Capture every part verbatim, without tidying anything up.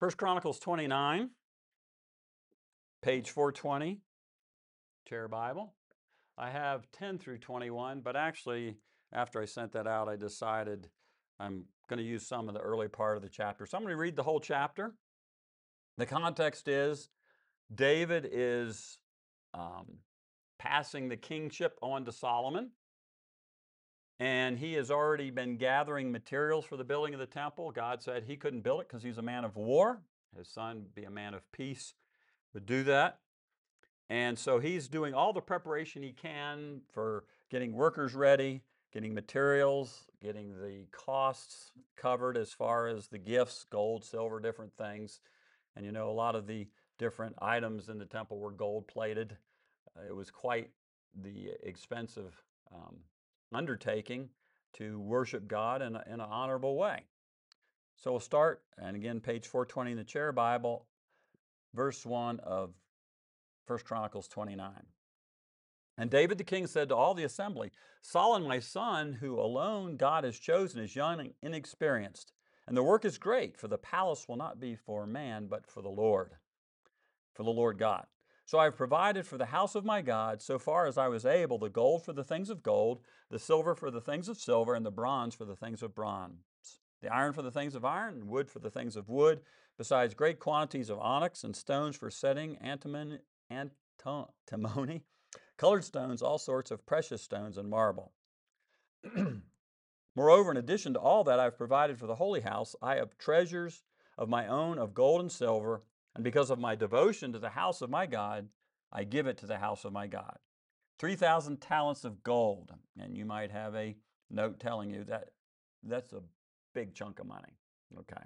First Chronicles twenty-nine, page four twenty, Chair Bible. I have ten through twenty-one, but actually, after I sent that out, I decided I'm going to use some of the early part of the chapter. So I'm going to read the whole chapter. The context is David is um, passing the kingship on to Solomon, and he has already been gathering materials for the building of the temple. God said he couldn't build it because he's a man of war. His son would be a man of peace, would do that. And so he's doing all the preparation he can for getting workers ready, getting materials, getting the costs covered as far as the gifts, gold, silver, different things. And you know, a lot of the different items in the temple were gold plated. Uh, it was quite the expensive um, undertaking to worship God in, a, in an honorable way. So we'll start, and again, page four twenty in the Chair Bible, verse one of First Chronicles twenty-nine. And David the king said to all the assembly, Solomon my son, who alone God has chosen, is young and inexperienced. And the work is great, for the palace will not be for man, but for the Lord, for the Lord God. So I have provided for the house of my God, so far as I was able, the gold for the things of gold, the silver for the things of silver, and the bronze for the things of bronze, the iron for the things of iron, and wood for the things of wood, besides great quantities of onyx and stones for setting, antimony, antimony, colored stones, all sorts of precious stones, and marble. Moreover, in addition to all that I have provided for the holy house, I have treasures of my own of gold and silver, and because of my devotion to the house of my God, I give it to the house of my God. three thousand talents of gold, and you might have a note telling you that that's a big chunk of money. Okay.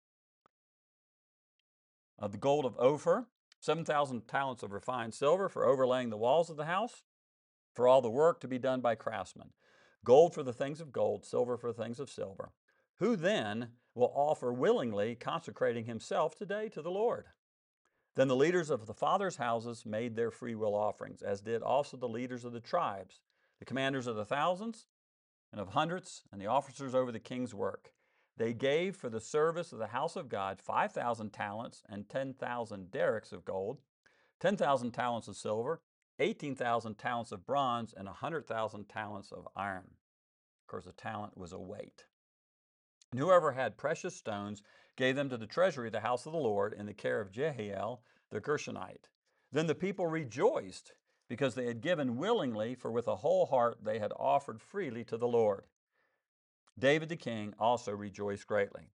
Of the gold of Ophir, seven thousand talents of refined silver for overlaying the walls of the house, for all the work to be done by craftsmen. Gold for the things of gold, silver for the things of silver. Who then will offer willingly, consecrating himself today to the Lord? Then the leaders of the fathers' houses made their free will offerings, as did also the leaders of the tribes, the commanders of the thousands and of hundreds, and the officers over the king's work. They gave for the service of the house of God five thousand talents and ten thousand derricks of gold, ten thousand talents of silver, eighteen thousand talents of bronze, and one hundred thousand talents of iron. Of course, a talent was a weight. And whoever had precious stones gave them to the treasury of the house of the Lord in the care of Jehiel the Gershonite. Then the people rejoiced because they had given willingly, for with a whole heart they had offered freely to the Lord. David the king also rejoiced greatly.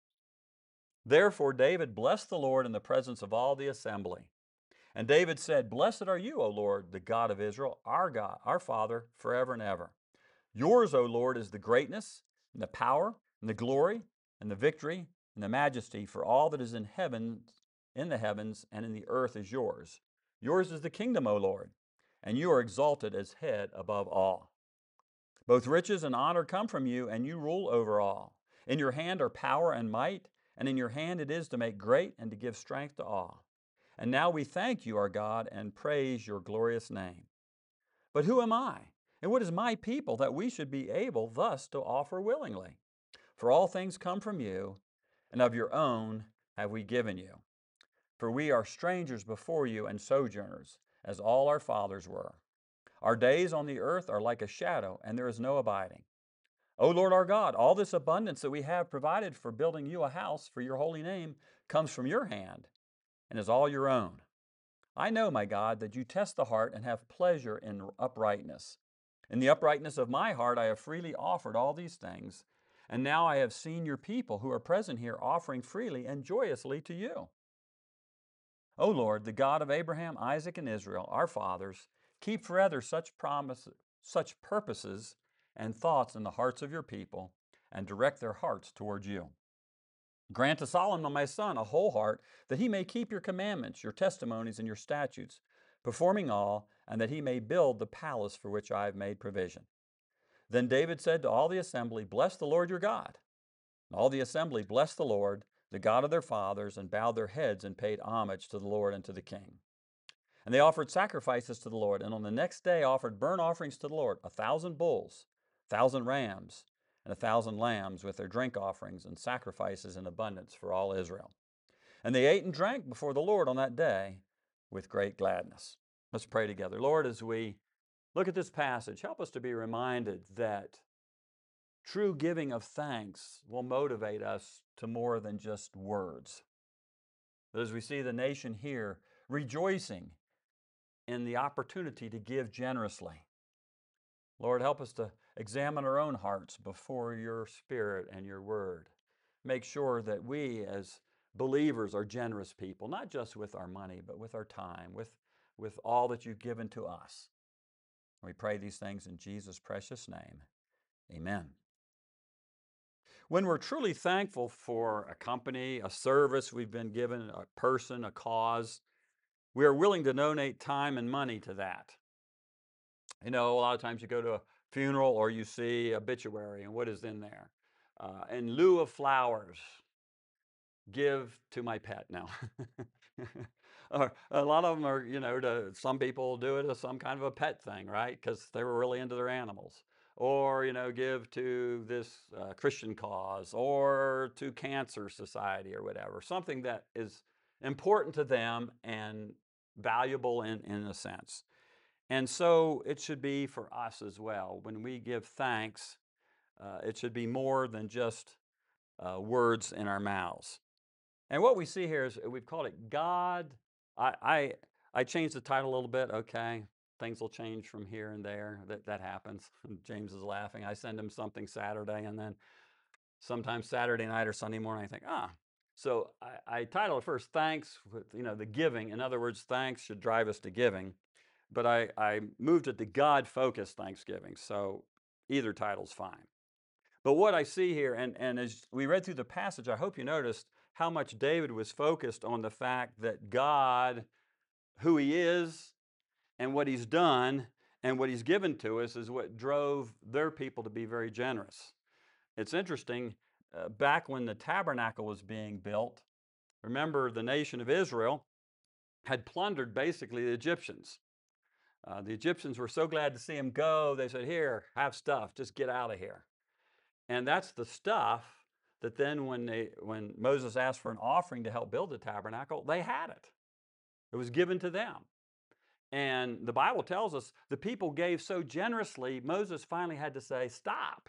Therefore David blessed the Lord in the presence of all the assembly. And David said, Blessed are you, O Lord, the God of Israel, our God, our Father, forever and ever. Yours, O Lord, is the greatness, and the power, and the glory, and the victory, and the majesty, for all that is in heaven, in the heavens, and in the earth is yours. Yours is the kingdom, O Lord, and you are exalted as head above all. Both riches and honor come from you, and you rule over all. In your hand are power and might, and in your hand it is to make great and to give strength to all. And now we thank you, our God, and praise your glorious name. But who am I, and what is my people, that we should be able thus to offer willingly? For all things come from you, and of your own have we given you. For we are strangers before you and sojourners, as all our fathers were. Our days on the earth are like a shadow, and there is no abiding. O Lord our God, all this abundance that we have provided for building you a house for your holy name comes from your hand, and is all your own. I know, my God, that you test the heart and have pleasure in uprightness. In the uprightness of my heart I have freely offered all these things, and now I have seen your people who are present here offering freely and joyously to you. O Lord, the God of Abraham, Isaac, and Israel, our fathers, keep forever such promises, such purposes and thoughts in the hearts of your people, and direct their hearts toward you. Grant to Solomon my son a whole heart, that he may keep your commandments, your testimonies, and your statutes, performing all, and that he may build the palace for which I have made provision. Then David said to all the assembly, Bless the Lord your God. And all the assembly blessed the Lord, the God of their fathers, and bowed their heads and paid homage to the Lord and to the king. And they offered sacrifices to the Lord, and on the next day offered burnt offerings to the Lord, a thousand bulls, a thousand rams, and a thousand lambs, with their drink offerings and sacrifices in abundance for all Israel. And they ate and drank before the Lord on that day with great gladness. Let's pray together. Lord, as we look at this passage, help us to be reminded that true giving of thanks will motivate us to more than just words. As we see the nation here rejoicing in the opportunity to give generously. Lord, help us to examine our own hearts before your Spirit and your word. Make sure that we as believers are generous people, not just with our money, but with our time, with, with all that you've given to us. We pray these things in Jesus' precious name. Amen. When we're truly thankful for a company, a service we've been given, a person, a cause, we are willing to donate time and money to that. You know, a lot of times you go to a funeral or you see obituary, and what is in there? Uh, in lieu of flowers, give to my pet now. Or a lot of them are, you know, to, some people do it as some kind of a pet thing, right? Because they were really into their animals. Or, you know, give to this uh, Christian cause or to Cancer Society or whatever. Something that is important to them and valuable in, in a sense. And so it should be for us as well. When we give thanks, uh, it should be more than just uh, words in our mouths. And what we see here is we've called it God. I, I, I changed the title a little bit. Okay, things will change from here and there. That, that happens. James is laughing. I send him something Saturday, and then sometimes Saturday night or Sunday morning, I think, ah. So I, I titled it first, Thanks, with, you know, the giving. In other words, thanks should drive us to giving. But I, I moved it to God-focused Thanksgiving, so either title's fine. But what I see here, and, and as we read through the passage, I hope you noticed how much David was focused on the fact that God, who he is, and what he's done, and what he's given to us is what drove their people to be very generous. It's interesting, uh, back when the tabernacle was being built, remember the nation of Israel had plundered basically the Egyptians. Uh, the Egyptians were so glad to see him go, they said, here, have stuff, just get out of here. And that's the stuff that then when, they, when Moses asked for an offering to help build the tabernacle, they had it. It was given to them. And the Bible tells us the people gave so generously, Moses finally had to say, stop.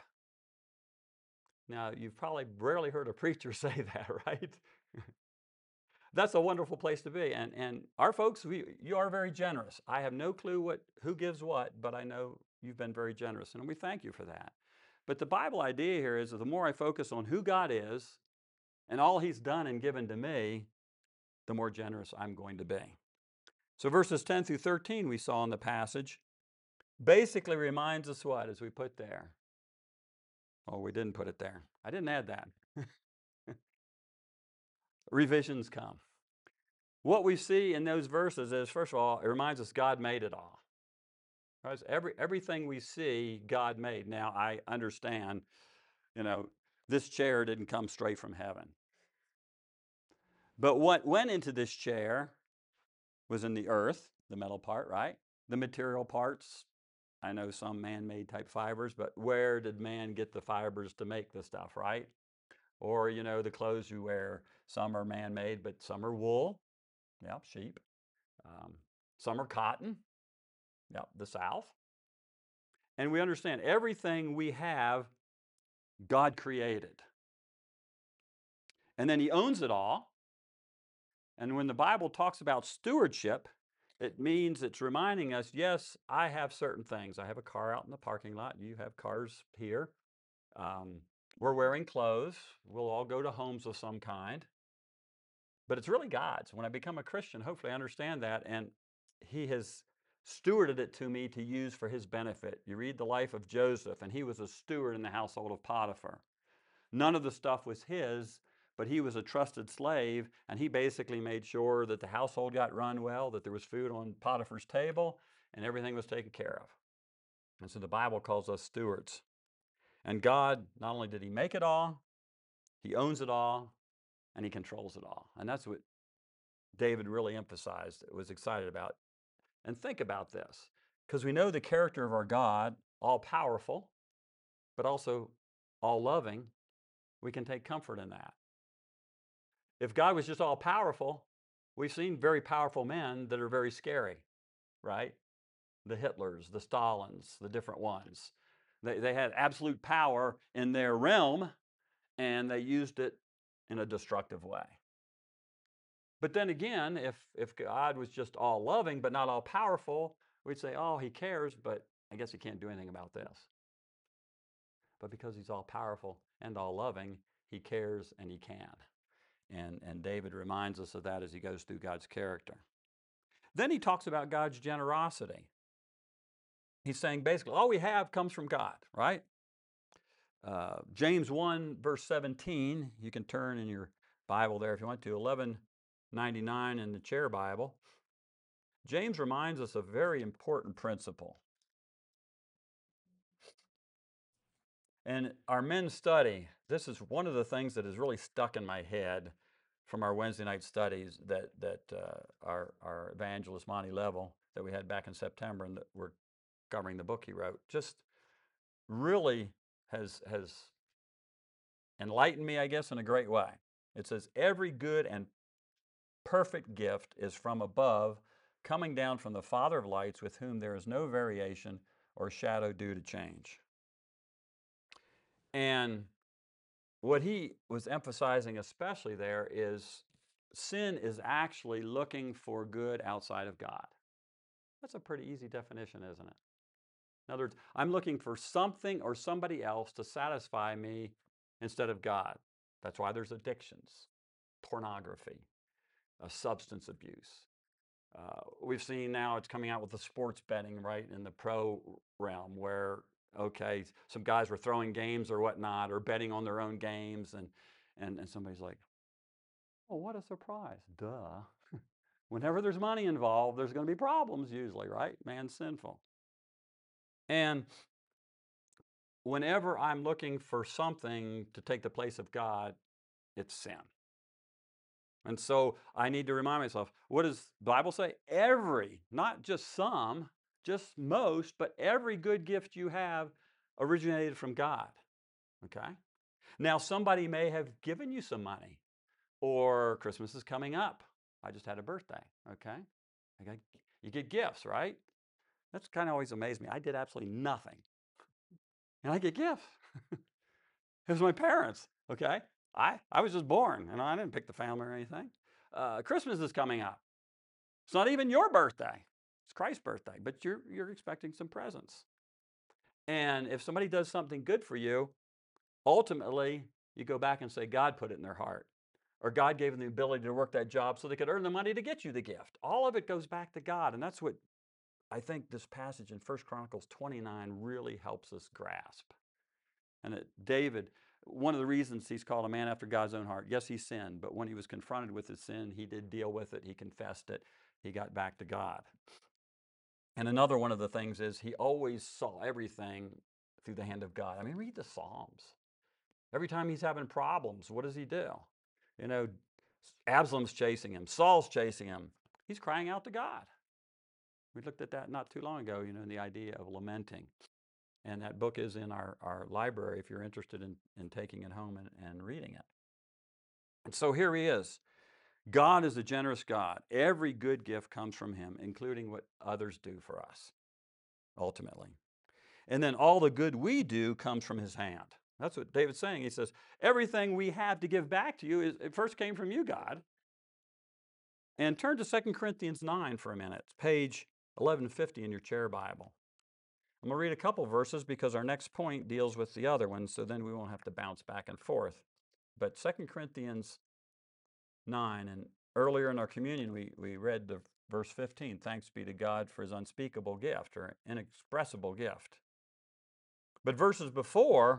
Now, you've probably rarely heard a preacher say that, right? That's a wonderful place to be. And, and our folks, we, you are very generous. I have no clue what, who gives what, but I know you've been very generous, and we thank you for that. But the Bible idea here is that the more I focus on who God is and all he's done and given to me, the more generous I'm going to be. So verses ten through thirteen we saw in the passage basically reminds us what, as we put there? Oh, we didn't put it there. I didn't add that. Revisions come. What we see in those verses is, first of all, it reminds us God made it all. Right? Every, everything we see, God made. Now, I understand, you know, this chair didn't come straight from heaven. But what went into this chair was in the earth, the metal part, right? The material parts. I know some man-made type fibers, but where did man get the fibers to make the stuff, right? Or, you know, the clothes you wear, some are man-made, but some are wool. Yep, sheep. Um, some are cotton. Yep, the South. And we understand everything we have, God created. And then he owns it all. And when the Bible talks about stewardship, it means it's reminding us, yes, I have certain things. I have a car out in the parking lot. You have cars here. Um, we're wearing clothes. We'll all go to homes of some kind. But it's really God's. When I become a Christian, hopefully I understand that. And he has stewarded it to me to use for his benefit. You read the life of Joseph, and he was a steward in the household of Potiphar. None of the stuff was his, but he was a trusted slave, and he basically made sure that the household got run well, that there was food on Potiphar's table, and everything was taken care of. And so the Bible calls us stewards. And God, not only did he make it all, he owns it all, and he controls it all. And that's what David really emphasized, was excited about. And think about this, because we know the character of our God, all powerful, but also all loving. We can take comfort in that. If God was just all powerful, we've seen very powerful men that are very scary, right? The Hitlers, the Stalins, the different ones. They, they had absolute power in their realm, and they used it in a destructive way. But then again, if, if God was just all loving but not all powerful, we'd say, oh, he cares, but I guess he can't do anything about this. But because he's all powerful and all loving, he cares and he can. And, and David reminds us of that as he goes through God's character. Then he talks about God's generosity. He's saying basically all we have comes from God, right? Uh, James one, verse seventeen, you can turn in your Bible there if you want to, eleven ninety-nine in the Chair Bible. James reminds us of a very important principle. And our men's study, this is one of the things that has really stuck in my head from our Wednesday night studies that, that uh, our, our evangelist, Monty Level, that we had back in September and that we're covering the book he wrote, just really has, has enlightened me, I guess, in a great way. It says, every good and perfect gift is from above, coming down from the Father of lights, with whom there is no variation or shadow due to change. And what he was emphasizing especially there is sin is actually looking for good outside of God. That's a pretty easy definition, isn't it? In other words, I'm looking for something or somebody else to satisfy me instead of God. That's why there's addictions, pornography, uh, substance abuse. Uh, we've seen now it's coming out with the sports betting, right, in the pro realm where, okay, some guys were throwing games or whatnot or betting on their own games, and, and, and somebody's like, oh, what a surprise. Duh. Whenever there's money involved, there's going to be problems usually, right? Man's sinful. And whenever I'm looking for something to take the place of God, it's sin. And so I need to remind myself, what does the Bible say? Every, not just some, just most, but every good gift you have originated from God. Okay? Now, somebody may have given you some money, or Christmas is coming up. I just had a birthday. Okay? I got, you get gifts, right? That's kind of always amazed me. I did absolutely nothing. And I get gifts. It was my parents. Okay? I, I was just born, and I didn't pick the family or anything. Uh, Christmas is coming up. It's not even your birthday. It's Christ's birthday, but you're, you're expecting some presents. And if somebody does something good for you, ultimately, you go back and say, God put it in their heart. Or God gave them the ability to work that job so they could earn the money to get you the gift. All of it goes back to God. And that's what I think this passage in First Chronicles twenty-nine really helps us grasp. And it, David, one of the reasons he's called a man after God's own heart, yes, he sinned, but when he was confronted with his sin, he did deal with it. He confessed it. He got back to God. And another one of the things is he always saw everything through the hand of God. I mean, read the Psalms. Every time he's having problems, what does he do? You know, Absalom's chasing him. Saul's chasing him. He's crying out to God. We looked at that not too long ago, you know, in the idea of lamenting. And that book is in our, our library if you're interested in, in taking it home and, and reading it. And so here he is. God is a generous God. Every good gift comes from him, including what others do for us, ultimately. And then all the good we do comes from his hand. That's what David's saying. He says, everything we have to give back to you, is, it first came from you, God. And turn to Second Corinthians nine for a minute. It's page eleven fifty in your chair Bible. I'm going to read a couple verses because our next point deals with the other one, so then we won't have to bounce back and forth. But Second Corinthians nine, and earlier in our communion, we, we read the verse fifteen, thanks be to God for his unspeakable gift or inexpressible gift. But verses before,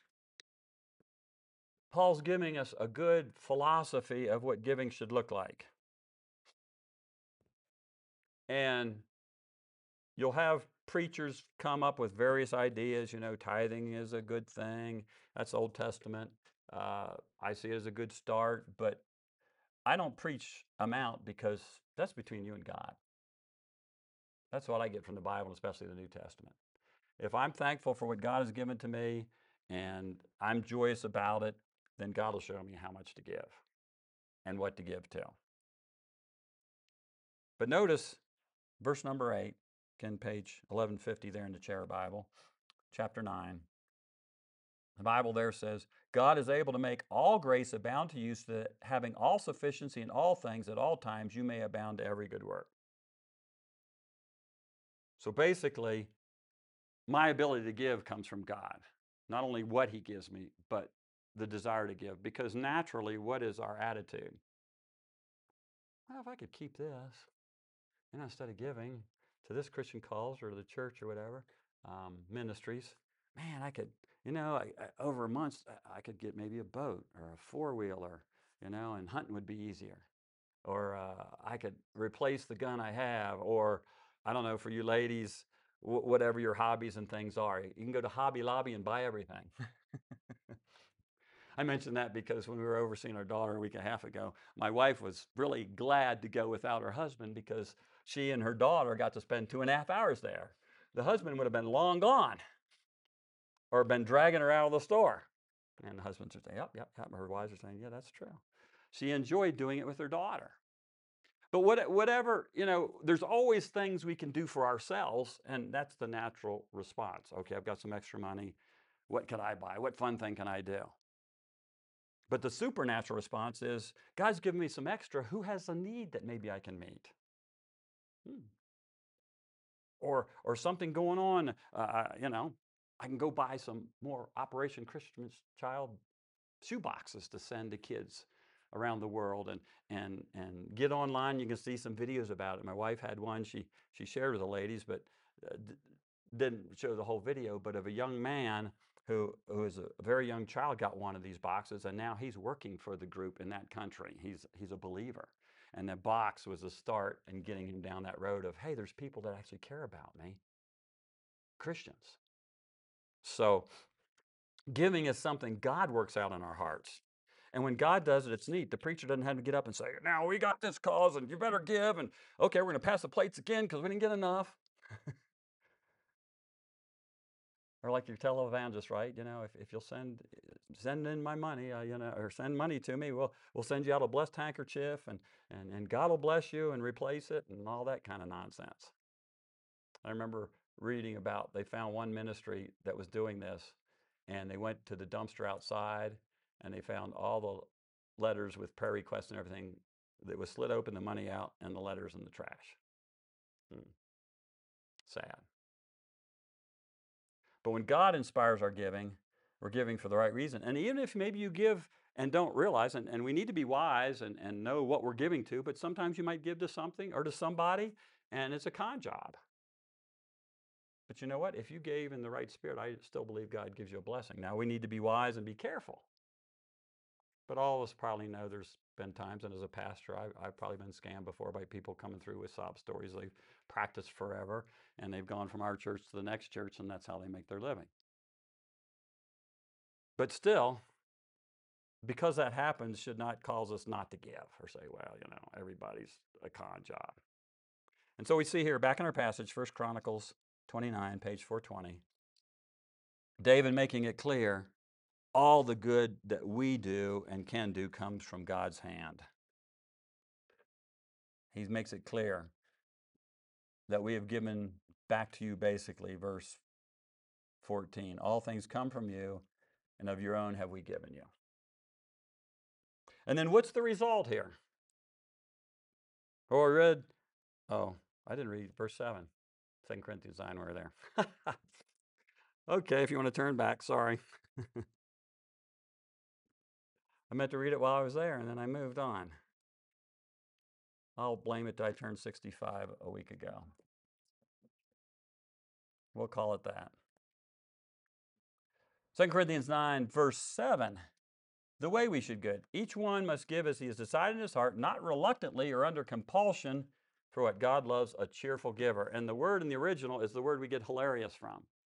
Paul's giving us a good philosophy of what giving should look like. And you'll have preachers come up with various ideas, you know, tithing is a good thing. That's Old Testament. Uh, I see it as a good start, but I don't preach amount because that's between you and God. That's what I get from the Bible, especially the New Testament. If I'm thankful for what God has given to me and I'm joyous about it, then God will show me how much to give. and what to give to. But notice verse number eight, again, page eleven fifty there in the Chair Bible, chapter nine. The Bible there says, God is able to make all grace abound to you, so that having all sufficiency in all things at all times, you may abound to every good work. So basically, my ability to give comes from God. Not only what He gives me, but the desire to give. Because naturally, what is our attitude? Well, if I could keep this, you know, instead of giving to this Christian cause or the church or whatever, um, ministries, man, I could, you know, I, I, over months, I, I could get maybe a boat or a four-wheeler, you know, and hunting would be easier. Or uh, I could replace the gun I have, or I don't know, for you ladies, w- whatever your hobbies and things are. You can go to Hobby Lobby and buy everything. I mentioned that because when we were overseeing our daughter a week and a half ago, my wife was really glad to go without her husband because she and her daughter got to spend two and a half hours there. The husband would have been long gone or been dragging her out of the store. And the husbands are saying, yep, yep, yep. Her wives are saying, yeah, that's true. She enjoyed doing it with her daughter. But what, whatever, you know, there's always things we can do for ourselves, and that's the natural response. Okay, I've got some extra money. What can I buy? What fun thing can I do? But the supernatural response is, God's given me some extra. Who has a need that maybe I can meet? Hmm. Or, or something going on, uh, you know, I can go buy some more Operation Christmas Child shoe boxes to send to kids around the world, and and and get online. You can see some videos about it. My wife had one she she shared with the ladies, but uh, d- didn't show the whole video, but of a young man who who is a very young child got one of these boxes, and now he's working for the group in that country. He's he's a believer, and the box was a start in getting him down that road of, hey, there's people that actually care about me, Christians. So giving is something God works out in our hearts. And when God does it, it's neat. The preacher doesn't have to get up and say, now we got this cause and you better give. And okay, we're going to pass the plates again because we didn't get enough. Or like your televangelist, right? You know, if, if you'll send send in my money, uh, you know, or send money to me, we'll we'll send you out a blessed handkerchief, and and and God will bless you and replace it and all that kind of nonsense. I remember reading about they found one ministry that was doing this, and they went to the dumpster outside and they found all the letters with prayer requests and everything that was slit open, the money out, and the letters in the trash. Hmm. Sad. But when God inspires our giving, we're giving for the right reason. And even if maybe you give and don't realize, and, and we need to be wise and, and know what we're giving to, but sometimes you might give to something or to somebody and it's a con job. But you know what? If you gave in the right spirit, I still believe God gives you a blessing. Now we need to be wise and be careful. But all of us probably know there's been times, and as a pastor, I've, I've probably been scammed before by people coming through with sob stories. They've practiced forever, and they've gone from our church to the next church, and that's how they make their living. But still, because that happens, should not cause us not to give or say, well, you know, everybody's a con job. And so we see here, back in our passage, First Chronicles twenty-nine, page four twenty, David making it clear, all the good that we do and can do comes from God's hand. He makes it clear that we have given back to you, basically, verse fourteen. All things come from you, and of your own have we given you. And then what's the result here? Oh, I read, oh, I didn't read verse seven. Second Corinthians nine, we're there. Okay, if you want to turn back, sorry. I meant to read it while I was there, and then I moved on. I'll blame it that I turned sixty-five a week ago. We'll call it that. Second Corinthians nine, verse seven. The way we should give. Each one must give as he has decided in his heart, not reluctantly or under compulsion, for what God loves, a cheerful giver. And the word in the original is the word we get hilarious from.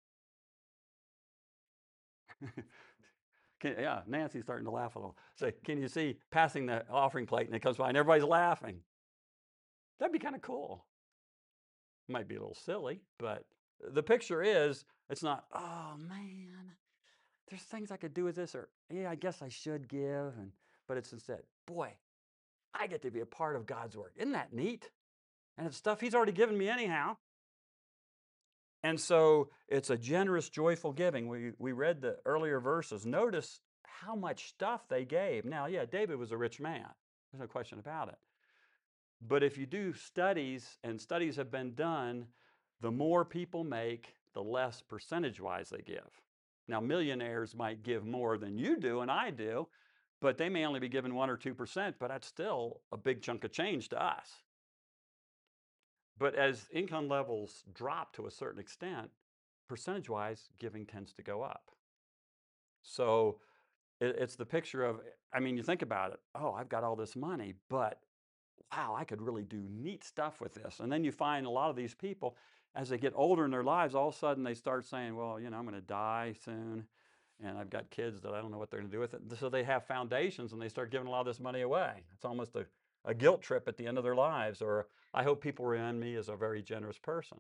Can, yeah, Nancy's starting to laugh a little. Say, can you see passing the offering plate and it comes by and everybody's laughing? That'd be kind of cool. Might be a little silly, but the picture is, it's not, oh man, there's things I could do with this, or yeah, I guess I should give, and but it's instead, boy, I get to be a part of God's work. Isn't that neat? And it's stuff He's already given me anyhow. And so it's a generous, joyful giving. We, we read the earlier verses. Notice how much stuff they gave. Now, yeah, David was a rich man. There's no question about it. But if you do studies, and studies have been done, the more people make, the less percentage-wise they give. Now, millionaires might give more than you do and I do, but they may only be given one or two percent, but that's still a big chunk of change to us. But as income levels drop to a certain extent, percentage-wise, giving tends to go up. So it, it's the picture of, I mean, you think about it, oh, I've got all this money, but wow, I could really do neat stuff with this. And then you find a lot of these people, as they get older in their lives, all of a sudden they start saying, well, you know, I'm going to die soon, and I've got kids that I don't know what they're going to do with it. So they have foundations, and they start giving a lot of this money away. It's almost a, a guilt trip at the end of their lives, or I hope people remember me as a very generous person.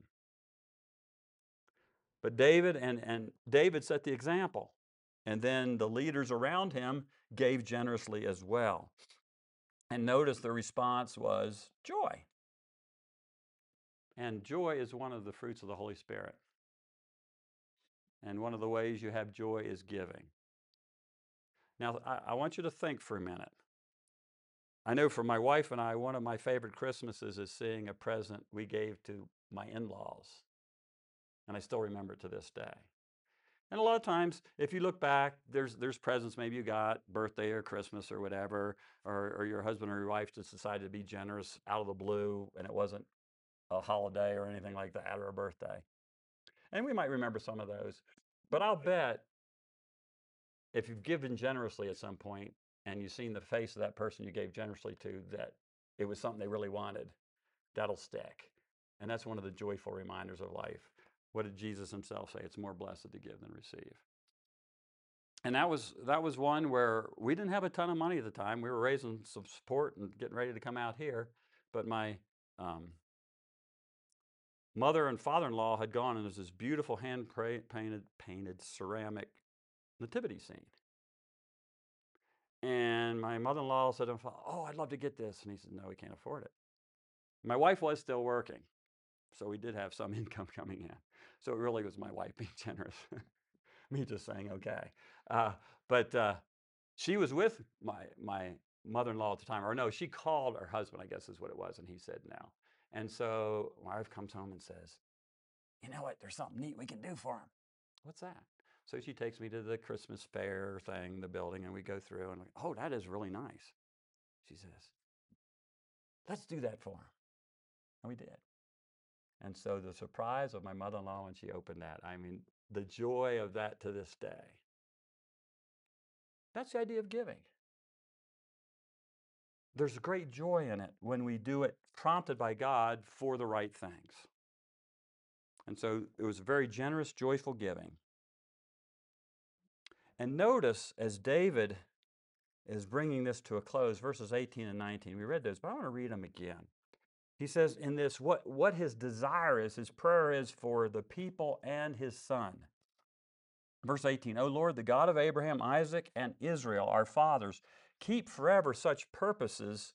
But David and, and David set the example. And then the leaders around him gave generously as well. And notice the response was joy. And joy is one of the fruits of the Holy Spirit. And one of the ways you have joy is giving. Now, I, I want you to think for a minute. I know for my wife and I, one of my favorite Christmases is seeing a present we gave to my in-laws. And I still remember it to this day. And a lot of times, if you look back, there's there's presents maybe you got, birthday or Christmas or whatever, or, or your husband or your wife just decided to be generous out of the blue, and it wasn't a holiday or anything like that, or a birthday. And we might remember some of those. But I'll bet if you've given generously at some point, and you've seen the face of that person you gave generously to, that it was something they really wanted, that'll stick. And that's one of the joyful reminders of life. What did Jesus himself say? It's more blessed to give than receive. And that was that was one where we didn't have a ton of money at the time. We were raising some support and getting ready to come out here. But my um, mother and father-in-law had gone, and there's this beautiful hand-painted painted ceramic nativity scene. And my mother-in-law said, oh, I'd love to get this. And he said, no, we can't afford it. My wife was still working, so we did have some income coming in. So it really was my wife being generous. Me just saying, okay. Uh, but uh, she was with my, my mother-in-law at the time. Or no, she called her husband, I guess is what it was, and he said no. And so my wife comes home and says, you know what, there's something neat we can do for him. What's that? So she takes me to the Christmas fair thing, the building, and we go through, and like, oh, that is really nice. She says, let's do that for him. And we did. And so the surprise of my mother-in-law when she opened that, I mean, the joy of that to this day. That's the idea of giving. There's great joy in it when we do it prompted by God for the right things. And so it was very generous, joyful giving. And notice as David is bringing this to a close, verses eighteen and nineteen, we read those, but I want to read them again. He says in this, what, what his desire is, his prayer is for the people and his son. Verse eighteen, O Lord, the God of Abraham, Isaac, and Israel, our fathers, keep forever such purposes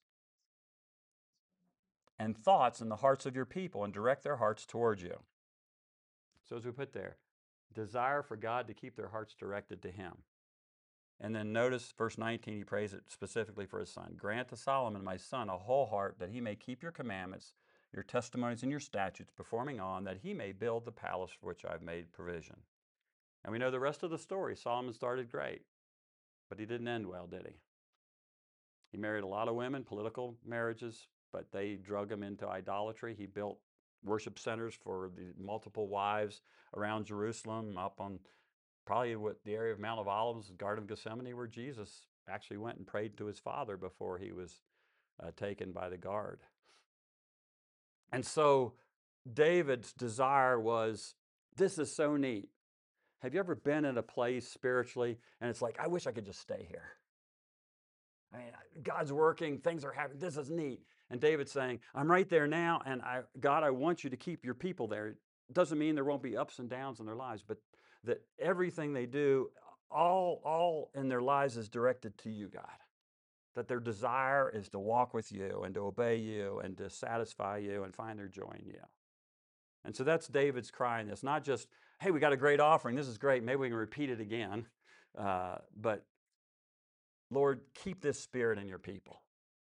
and thoughts in the hearts of your people and direct their hearts towards you. So as we put there, desire for God to keep their hearts directed to him. And then notice verse nineteen, he prays it specifically for his son. Grant to Solomon, my son, a whole heart that he may keep your commandments, your testimonies, and your statutes, performing on, that he may build the palace for which I've made provision. And we know the rest of the story. Solomon started great, but he didn't end well, did he? He married a lot of women, political marriages, but they drug him into idolatry. He built worship centers for the multiple wives around Jerusalem, up on probably what the area of Mount of Olives, the Garden of Gethsemane, where Jesus actually went and prayed to his Father before he was uh, taken by the guard. And so David's desire was, this is so neat. Have you ever been in a place spiritually and it's like, I wish I could just stay here? I mean, God's working, things are happening, this is neat. And David's saying, I'm right there now, and I, God, I want you to keep your people there. It doesn't mean there won't be ups and downs in their lives, but that everything they do, all, all in their lives is directed to you, God. that their desire is to walk with you and to obey you and to satisfy you and find their joy in you. And so that's David's cry in this. Not just, hey, we got a great offering. This is great. Maybe we can repeat it again. Uh, but Lord, keep this spirit in your people.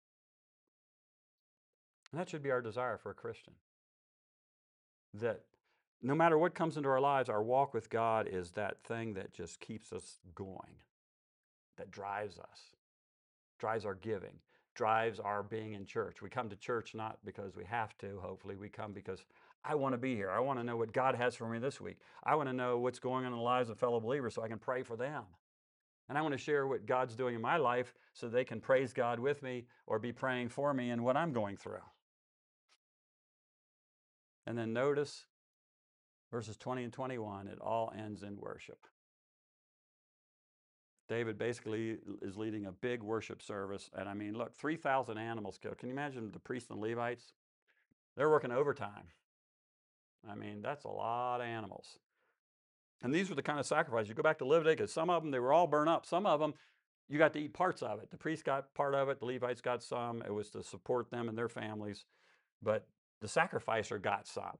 And that should be our desire for a Christian. That no matter what comes into our lives, our walk with God is that thing that just keeps us going, that drives us, drives our giving, drives our being in church. We come to church not because we have to, hopefully. We come because I want to be here. I want to know what God has for me this week. I want to know what's going on in the lives of fellow believers so I can pray for them. And I want to share what God's doing in my life so they can praise God with me or be praying for me in what I'm going through. And then notice verses twenty and twenty-one, it all ends in worship. David basically is leading a big worship service. And I mean, look, three thousand animals killed. Can you imagine the priests and Levites? They're working overtime. I mean, that's a lot of animals. And these were the kind of sacrifices. You go back to Leviticus, some of them, they were all burned up. Some of them, you got to eat parts of it. The priests got part of it. The Levites got some. It was to support them and their families. But the sacrificer got some.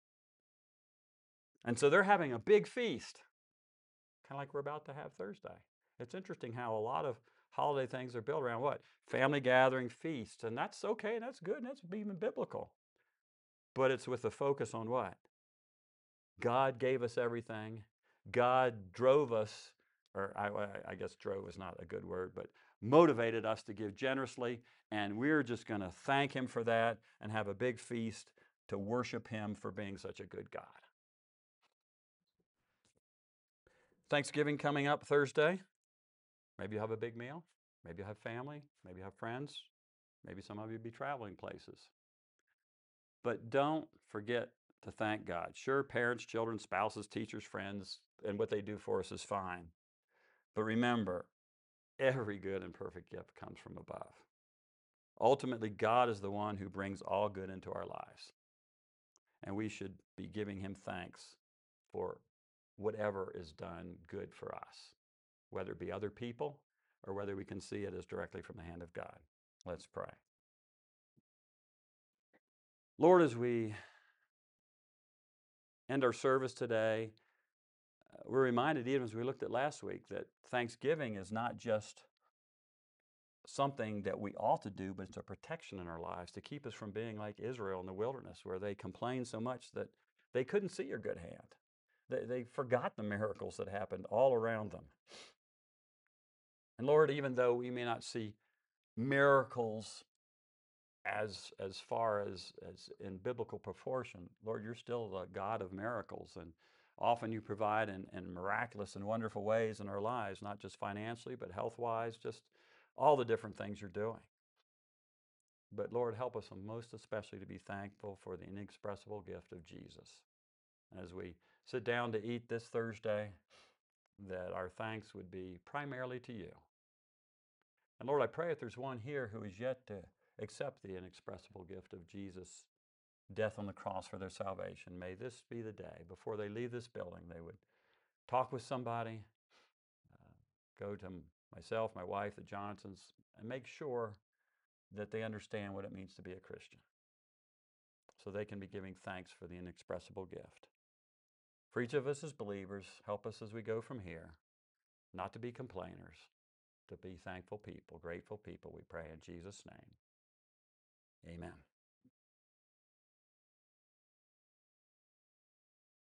And so they're having a big feast, kind of like we're about to have Thursday. It's interesting how a lot of holiday things are built around what? Family gathering, feasts. And that's okay, and that's good, and that's even biblical. But it's with the focus on what? God gave us everything. God drove us, or I, I guess drove is not a good word, but motivated us to give generously. And we're just going to thank Him for that and have a big feast to worship Him for being such a good God. Thanksgiving coming up Thursday. Maybe you have a big meal. Maybe you have family. Maybe you have friends. Maybe some of you will be traveling places. But don't forget to thank God. Sure, parents, children, spouses, teachers, friends, and what they do for us is fine. But remember, every good and perfect gift comes from above. Ultimately, God is the one who brings all good into our lives. And we should be giving Him thanks for whatever is done good for us, whether it be other people or whether we can see it as directly from the hand of God. Let's pray. Lord, as we end our service today, uh, we're reminded, even as we looked at last week, that Thanksgiving is not just something that we ought to do, but it's a protection in our lives to keep us from being like Israel in the wilderness, where they complained so much that they couldn't see your good hand. They, they forgot the miracles that happened all around them. And Lord, even though we may not see miracles as as far as, as in biblical proportion, Lord, you're still the God of miracles. And often you provide in, in miraculous and wonderful ways in our lives, not just financially, but health-wise, just all the different things you're doing. But Lord, help us most especially to be thankful for the inexpressible gift of Jesus. As we sit down to eat this Thursday, that our thanks would be primarily to you. And Lord, I pray if there's one here who is yet to accept the inexpressible gift of Jesus' death on the cross for their salvation, may this be the day before they leave this building, they would talk with somebody, uh, go to myself, my wife, the Johnsons, and make sure that they understand what it means to be a Christian, so they can be giving thanks for the inexpressible gift. For each of us as believers, help us as we go from here, not to be complainers, to be thankful people, grateful people, we pray in Jesus' name. Amen.